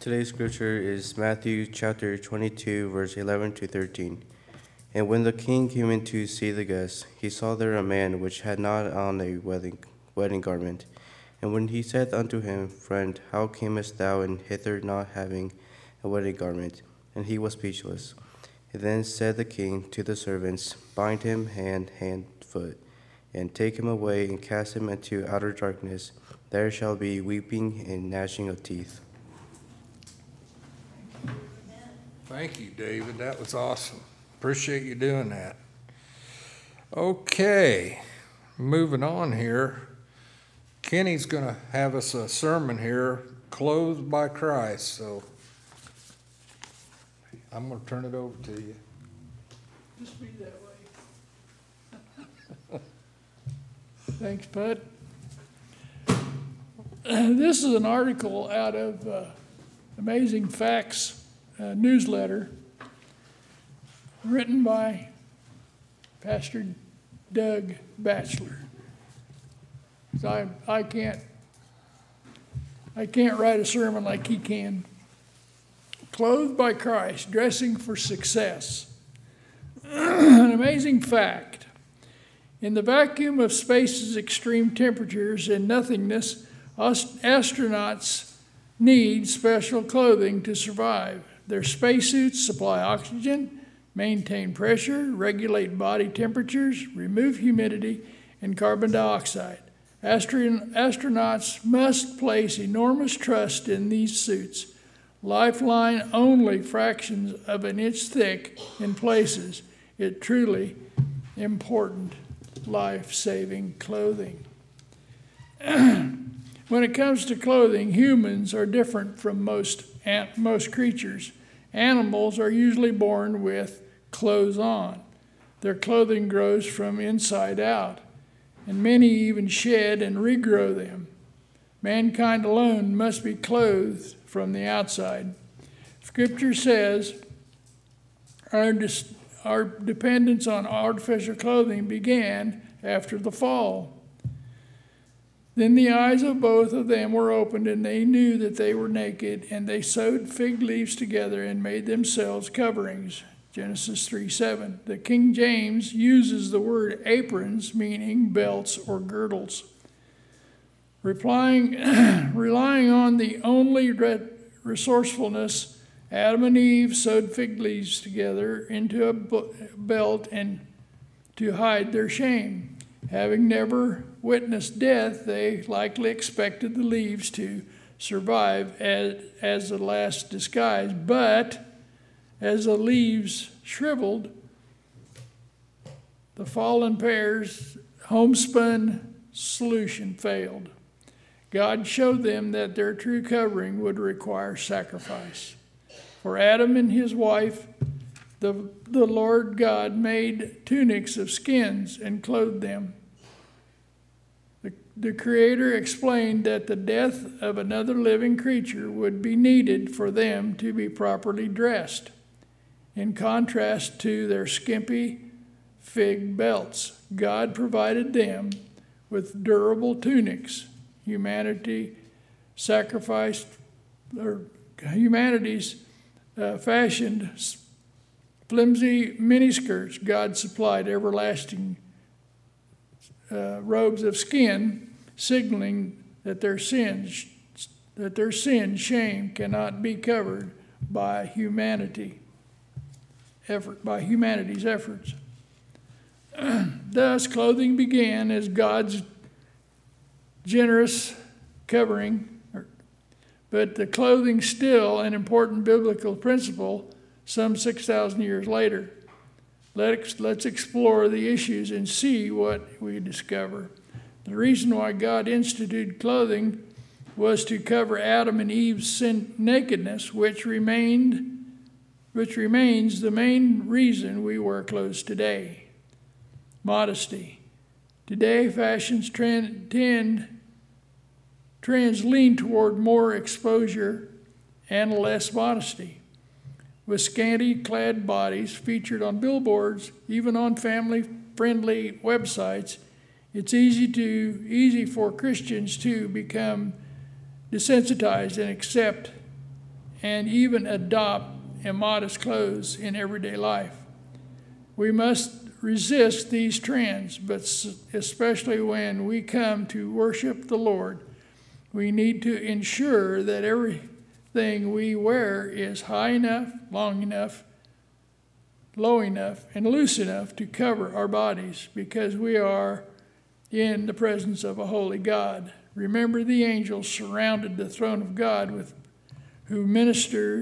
Today's scripture is Matthew chapter 22, verse 11 to 13. And when the king came in to see the guests, he saw there a man which had not on a wedding garment. And when he said unto him, Friend, how camest thou in hither not having a wedding garment? And he was speechless. Then said the king to the servants, Bind him hand, foot, and take him away and cast him into outer darkness. There shall be weeping and gnashing of teeth. Thank you, David. That was awesome. Appreciate you doing that. Okay, moving on here. Kenny's going to have us a sermon here, Clothed by Christ. So I'm going to turn it over to you. Just be that way. Thanks, Bud. This is an article out of Amazing Facts newsletter written by Pastor Doug Batchelor. So I can't write a sermon like he can. Clothed by Christ, dressing for success. An amazing fact. In the vacuum of space's extreme temperatures and nothingness, astronauts need special clothing to survive. Their spacesuits supply oxygen, maintain pressure, regulate body temperatures, remove humidity and carbon dioxide. Astronauts must place enormous trust in these suits, lifeline only fractions of an inch thick in places. It truly important life-saving clothing. When it comes to clothing, humans are different from most creatures. Animals are usually born with clothes on. Their clothing grows from inside out, and many even shed and regrow them. Mankind alone must be clothed from the outside. Scripture says our dependence on artificial clothing began after the fall. Then the eyes of both of them were opened, and they knew that they were naked, and they sewed fig leaves together and made themselves coverings. Genesis 3:7. The King James uses the word aprons, meaning belts or girdles. Relying on the only resourcefulness, Adam and Eve sewed fig leaves together into a belt and to hide their shame. Having never witnessed death, they likely expected the leaves to survive as the last disguise. But as the leaves shriveled, the fallen pair's homespun solution failed. God showed them that their true covering would require sacrifice. For Adam and his wife, the Lord God made tunics of skins and clothed them. The Creator explained that the death of another living creature would be needed for them to be properly dressed, in contrast to their skimpy fig belts. God provided them with durable tunics. Humanity's fashioned flimsy miniskirts. God supplied everlasting robes of skin, signaling that their sin, shame cannot be covered by humanity's efforts. Thus, clothing began as God's generous covering, but the clothing still an important biblical principle some 6,000 years later. Let's explore the issues and see what we discover. The reason why God instituted clothing was to cover Adam and Eve's nakedness, which remains the main reason we wear clothes today. Modesty. Today, fashion's trends lean toward more exposure and less modesty. With scanty clad bodies featured on billboards, even on family-friendly websites, it's easy for Christians to become desensitized and accept and even adopt immodest clothes in everyday life. We must resist these trends, but especially when we come to worship the Lord, we need to ensure that everything we wear is high enough, long enough, low enough, and loose enough to cover our bodies, because we are in the presence of a holy God. Remember, the angels surrounded the throne of God who minister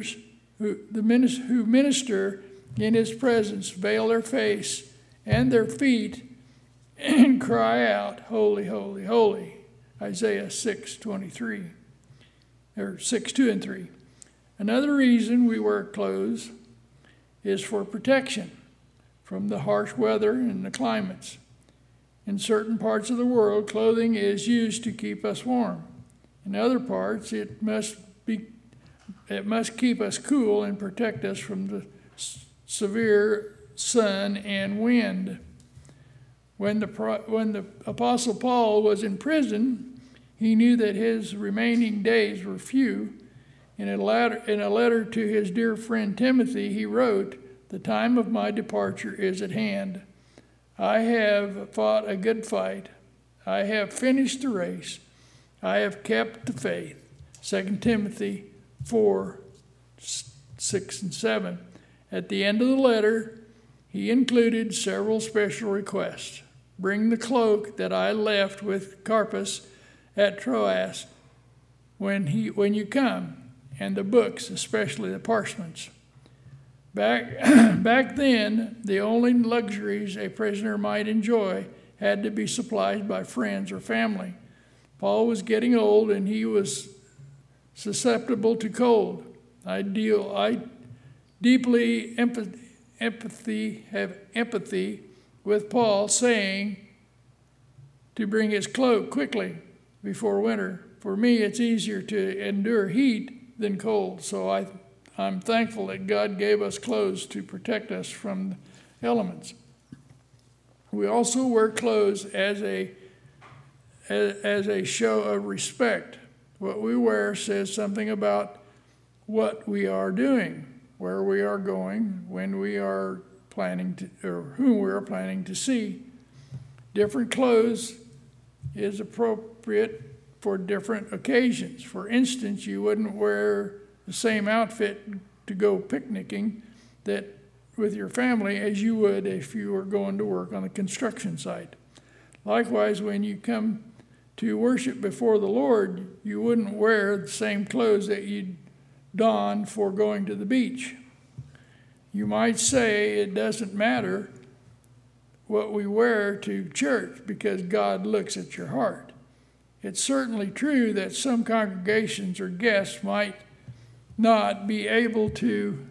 in his presence, veil their face and their feet, and cry out, "Holy, holy, holy." Isaiah 6:23, or 6:2 and 3. Another reason we wear clothes is for protection from the harsh weather and the climates. In certain parts of the world, clothing is used to keep us warm. In other parts, it must keep us cool and protect us from the severe sun and wind. When the Apostle Paul was in prison, he knew that his remaining days were few. In a letter to his dear friend Timothy, he wrote, "The time of my departure is at hand. I have fought a good fight. I have finished the race. I have kept the faith." 2 Timothy 4:6 and 7. At the end of the letter, he included several special requests. "Bring the cloak that I left with Carpus at Troas when you come, and the books, especially the parchments." Back then, the only luxuries a prisoner might enjoy had to be supplied by friends or family. Paul was getting old, and he was susceptible to cold. I deeply have empathy with Paul saying to bring his cloak quickly before winter. For me, it's easier to endure heat than cold, so I'm thankful that God gave us clothes to protect us from the elements. We also wear clothes as a show of respect. What we wear says something about what we are doing, where we are going, when we are planning to, or whom we are planning to see. Different clothes is appropriate for different occasions. For instance, you wouldn't wear the same outfit to go picnicking with your family as you would if you were going to work on a construction site. Likewise, when you come to worship before the Lord, you wouldn't wear the same clothes that you'd don for going to the beach. You might say it doesn't matter what we wear to church because God looks at your heart. It's certainly true that some congregations or guests might not be able to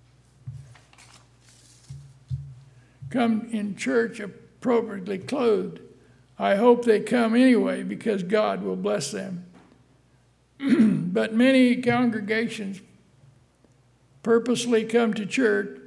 come in church appropriately clothed. I hope they come anyway because God will bless them. But many congregations purposely come to church,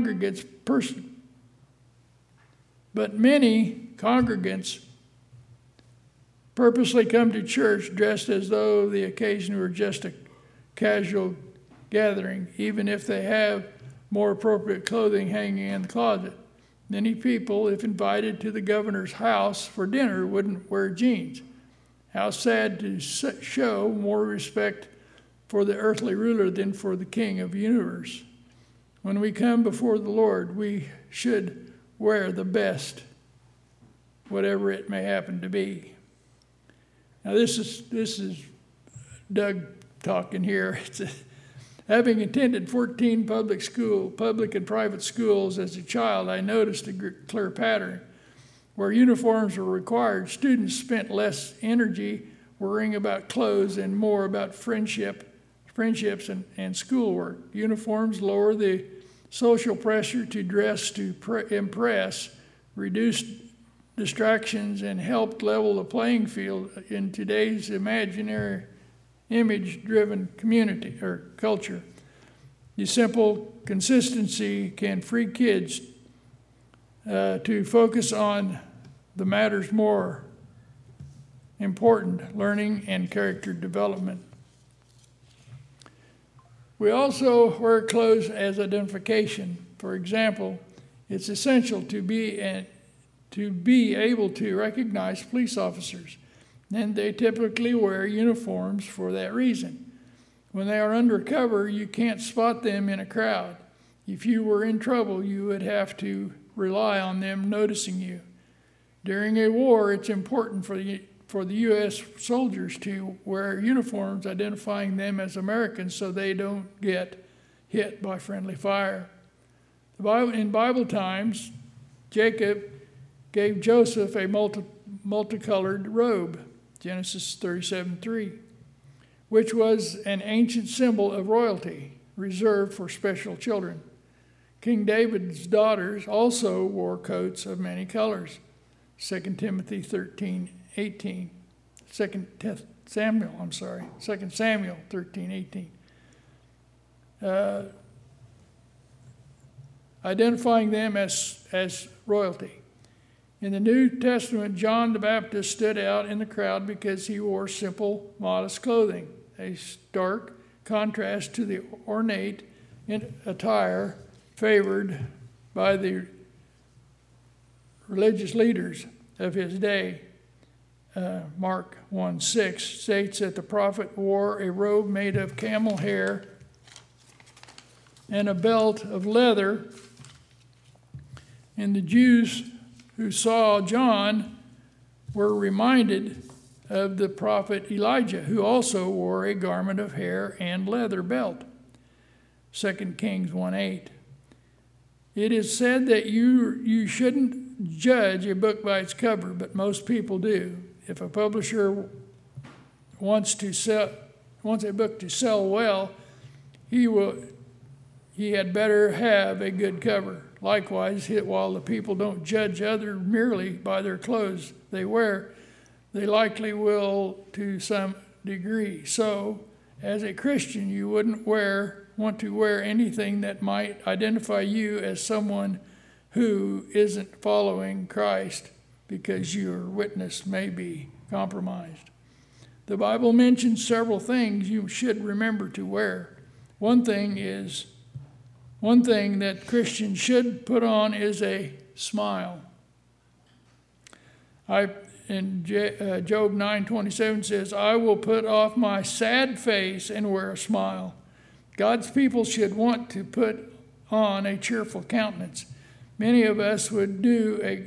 but many congregants purposely come to church dressed as though the occasion were just a casual gathering, even if they have more appropriate clothing hanging in the closet. Many people, if invited to the governor's house for dinner, wouldn't wear jeans. How sad to show more respect for the earthly ruler than for the King of the universe. When we come before the Lord, we should wear the best, whatever it may happen to be. Now this is Doug talking here. Having attended 14 public and private schools as a child, I noticed a clear pattern. Where uniforms were required, students spent less energy worrying about clothes and more about friendships and schoolwork. Uniforms lower the social pressure to dress to impress, reduce distractions, and helped level the playing field in today's imaginary, image-driven community or culture. The simple consistency can free kids to focus on the matters more important, learning and character development. We also wear clothes as identification. For example, it's essential to be able to recognize police officers, and they typically wear uniforms for that reason. When they are undercover, you can't spot them in a crowd. If you were in trouble, you would have to rely on them noticing you. During a war, it's important for the U.S. soldiers to wear uniforms identifying them as Americans so they don't get hit by friendly fire. In Bible times, Jacob gave Joseph a multicolored robe, Genesis 37:3, which was an ancient symbol of royalty reserved for special children. King David's daughters also wore coats of many colors, 2 Timothy 13:18. 2 Samuel 13:18. Identifying them as royalty. In the New Testament, John the Baptist stood out in the crowd because he wore simple, modest clothing, a stark contrast to the ornate attire favored by the religious leaders of his day. Mark 1:6 states that the prophet wore a robe made of camel hair and a belt of leather, and the Jews who saw John were reminded of the prophet Elijah, who also wore a garment of hair and leather belt. 2 Kings 1:8. It is said that you shouldn't judge a book by its cover, but most people do. If a publisher wants a book to sell well, he had better have a good cover. Likewise, while the people don't judge others merely by their clothes they wear, they likely will to some degree. So, as a Christian, you wouldn't want to wear anything that might identify you as someone who isn't following Christ, because your witness may be compromised. The Bible mentions several things you should remember to wear. One thing that Christians should put on is a smile. Job 9:27 says, "I will put off my sad face and wear a smile." God's people should want to put on a cheerful countenance. Many of us would do a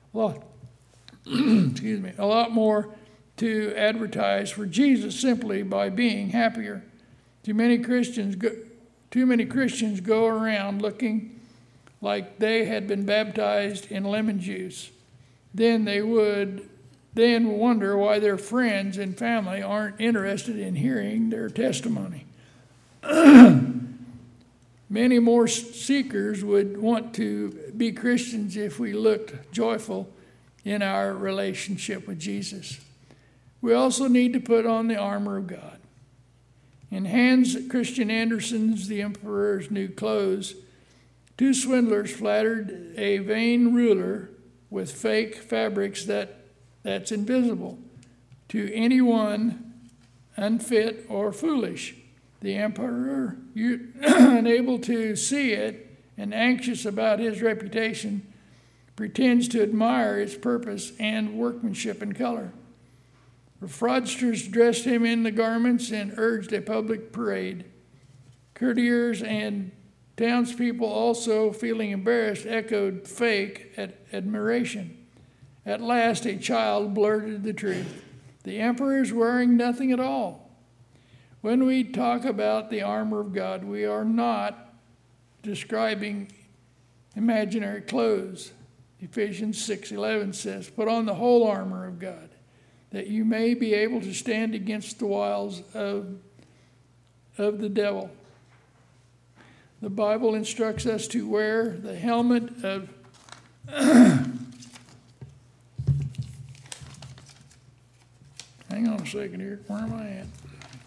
lot more to advertise for Jesus simply by being happier. Too many Christians go around looking like they had been baptized in lemon juice. Then they would wonder why their friends and family aren't interested in hearing their testimony. Many more seekers would want to be Christians if we looked joyful in our relationship with Jesus. We also need to put on the armor of God. In Hans Christian Andersen's The Emperor's New Clothes, two swindlers flattered a vain ruler with fake fabrics that's invisible to anyone unfit or foolish. The emperor, unable to see it and anxious about his reputation, pretends to admire its purpose and workmanship and color. The fraudsters dressed him in the garments and urged a public parade. Courtiers and townspeople, also feeling embarrassed, echoed fake admiration. At last, a child blurted the truth. The emperor is wearing nothing at all. When we talk about the armor of God, we are not describing imaginary clothes. Ephesians 6:11 says, "Put on the whole armor of God, that you may be able to stand against the wiles of the devil." The Bible instructs us to wear the helmet of hang on a second here. Where am I at?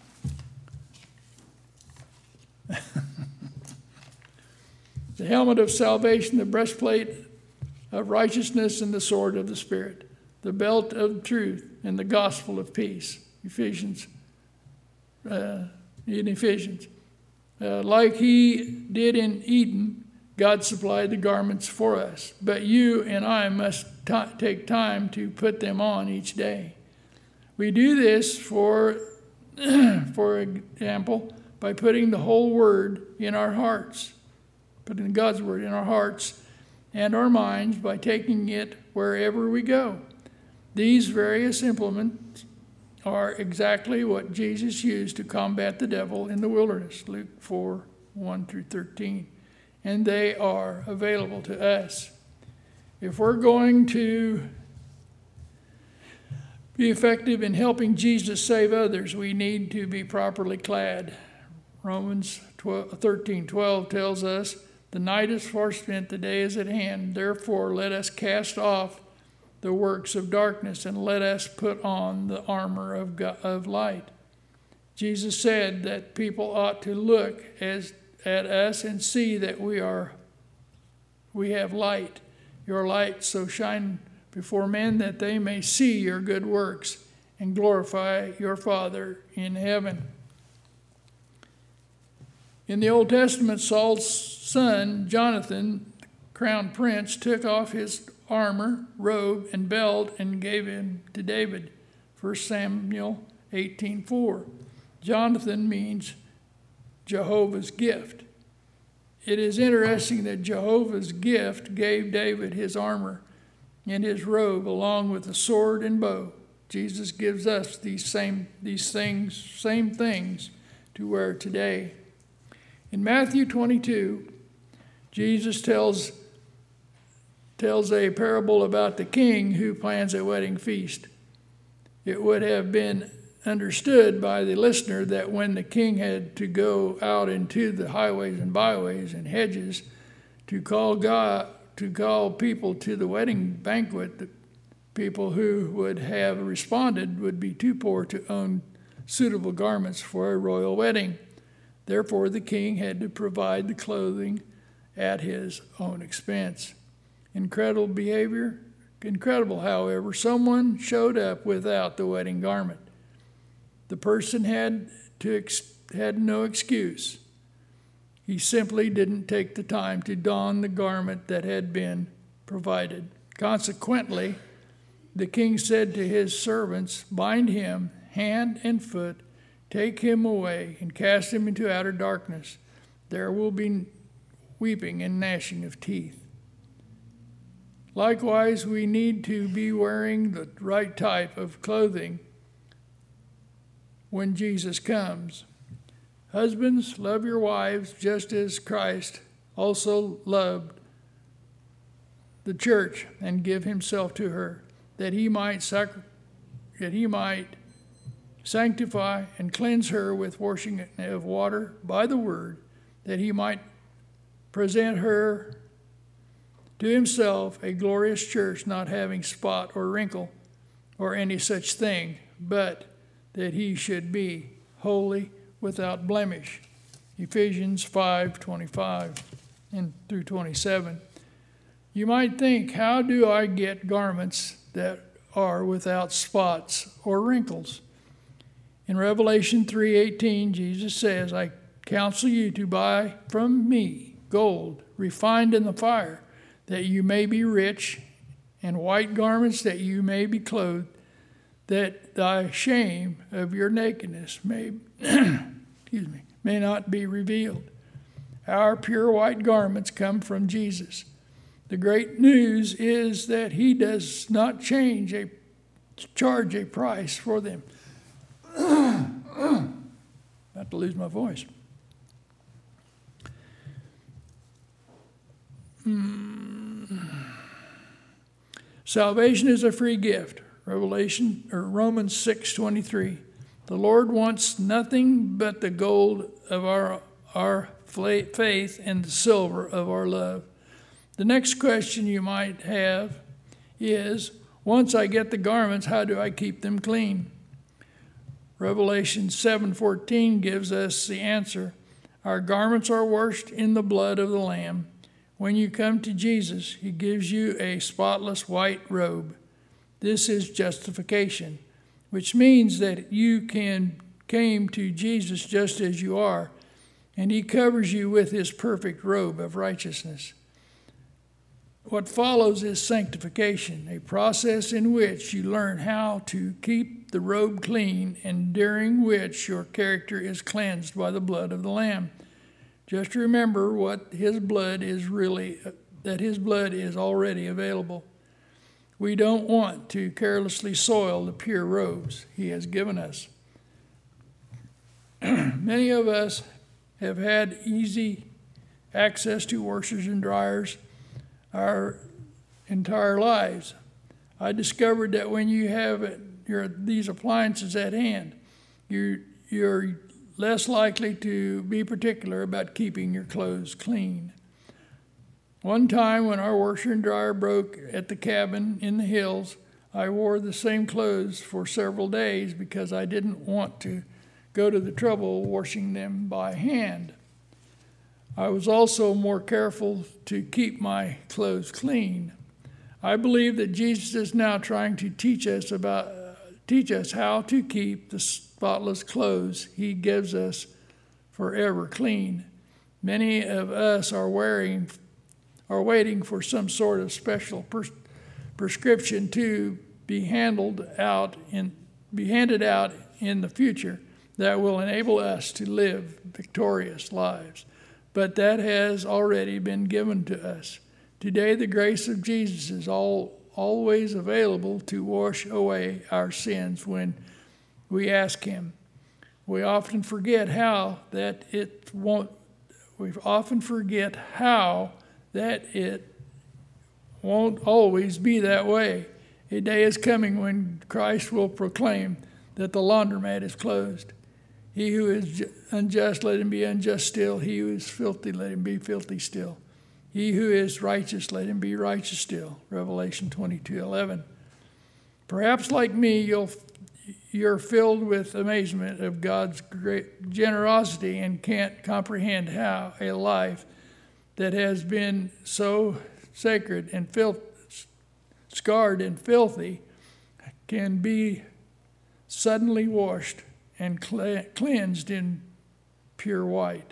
The helmet of salvation, the breastplate of righteousness, and the sword of the Spirit, the belt of truth, and the gospel of peace. In Ephesians. Like he did in Eden, God supplied the garments for us. But you and I must take time to put them on each day. We do this, for example, by putting the whole Word in our hearts, putting God's Word in our hearts and our minds by taking it wherever we go. These various implements are exactly what Jesus used to combat the devil in the wilderness, Luke 4, 1 through 13. And they are available to us. If we're going to be effective in helping Jesus save others, we need to be properly clad. Romans 13:12 tells us, "The night is far spent, the day is at hand. Therefore let us cast off the works of darkness, and let us put on the armor of light." Jesus said that people ought to look at us and see that we have light. Your light so shine before men that they may see your good works and glorify your Father in heaven. In the Old Testament, Saul's son, Jonathan, the crown prince, took off his armor, robe, and belt and gave him to David. 1 Samuel 18:4. Jonathan means Jehovah's gift. It is interesting that Jehovah's gift gave David his armor and his robe along with the sword and bow. Jesus gives us these same things to wear today. In Matthew 22, Jesus tells a parable about the king who plans a wedding feast. It would have been understood by the listener that when the king had to go out into the highways and byways and hedges to call people to the wedding banquet, the people who would have responded would be too poor to own suitable garments for a royal wedding. Therefore, the king had to provide the clothing at his own expense. Incredible behavior? Incredible, however, someone showed up without the wedding garment. The person had no excuse. He simply didn't take the time to don the garment that had been provided. Consequently, the king said to his servants, "Bind him hand and foot, take him away, and cast him into outer darkness. There will be weeping and gnashing of teeth." Likewise, we need to be wearing the right type of clothing when Jesus comes. Husbands, love your wives just as Christ also loved the church and gave himself to her, that he might sanctify and cleanse her with washing of water by the word, that he might present her to himself a glorious church, not having spot or wrinkle or any such thing, but that he should be holy, without blemish. Ephesians 5:25 and through 27. You might think, how do I get garments that are without spots or wrinkles? In Revelation 3:18, Jesus says, "I counsel you to buy from me gold refined in the fire, that you may be rich, and white garments that you may be clothed, that the shame of your nakedness may not be revealed." Our pure white garments come from Jesus. The great news is that he does not charge a price for them. About to lose my voice. Salvation is a free gift. Romans 6:23. The Lord wants nothing but the gold of our faith and the silver of our love. The next question you might have is, once I get the garments, how do I keep them clean? Revelation 7:14 gives us the answer. Our garments are washed in the blood of the Lamb. When you come to Jesus, he gives you a spotless white robe. This is justification, which means that you came to Jesus just as you are, and he covers you with his perfect robe of righteousness. What follows is sanctification, a process in which you learn how to keep the robe clean and during which your character is cleansed by the blood of the Lamb. Just remember that his blood is already available. We don't want to carelessly soil the pure robes he has given us. Many of us have had easy access to washers and dryers our entire lives. I discovered that when you have these appliances at hand, you're less likely to be particular about keeping your clothes clean. One time when our washer and dryer broke at the cabin in the hills, I wore the same clothes for several days because I didn't want to go to the trouble of washing them by hand. I was also more careful to keep my clothes clean. I believe that Jesus is now trying to teach us how to keep the spotless clothes he gives us forever clean. Many of us are waiting for some sort of special prescription to be handed out in the future that will enable us to live victorious lives. But that has already been given to us. Today, the grace of Jesus is always available to wash away our sins when we ask him. We often forget how that it won't always be that way. A day is coming when Christ will proclaim that the laundromat is closed. He who is unjust, let him be unjust still. He who is filthy, let him be filthy still. He who is righteous, let him be righteous still. Revelation 22:11. Perhaps like me, you're filled with amazement of God's great generosity and can't comprehend how a life that has been so sacred and scarred and filthy can be suddenly washed and cleansed in pure white.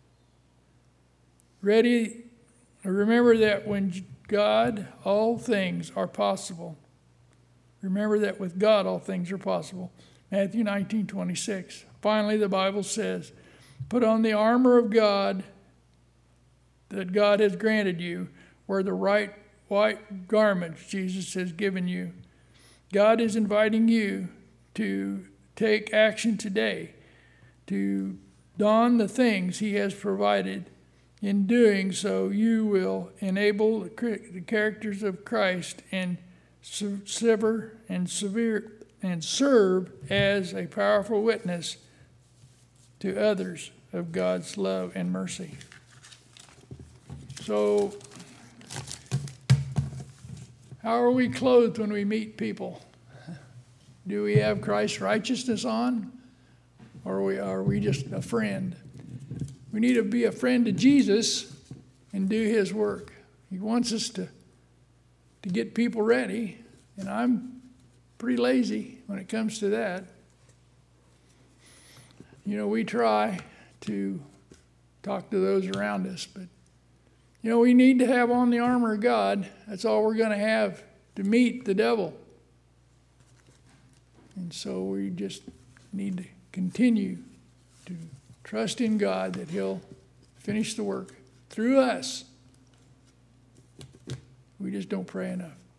Remember that when God, all things are possible. Remember that with God, all things are possible. Matthew 19:26. Finally, the Bible says, put on the armor of God that God has granted you, wear the right white garments Jesus has given you. God is inviting you to take action today, to don the things he has provided. In doing so, you will enable the characters of Christ and serve as a powerful witness to others of God's love and mercy. So, how are we clothed when we meet people? Do we have Christ's righteousness on, or are we just a friend? We need to be a friend to Jesus and do his work. He wants us to get people ready, and I'm pretty lazy when it comes to that. You know, we try to talk to those around us, but, you know, we need to have on the armor of God. That's all we're going to have to meet the devil. And so we just need to continue to trust in God that he'll finish the work through us. We just don't pray enough.